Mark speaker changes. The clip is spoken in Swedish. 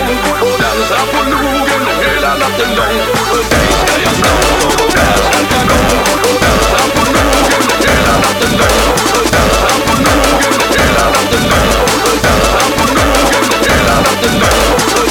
Speaker 1: lång och dansa på logen hela natten lång. För dig ska jag slå och där ska jag gå och dansa på logen hela natten lång. Och dansa på logen hela natten lång. Och dansa på logen hela natten lång.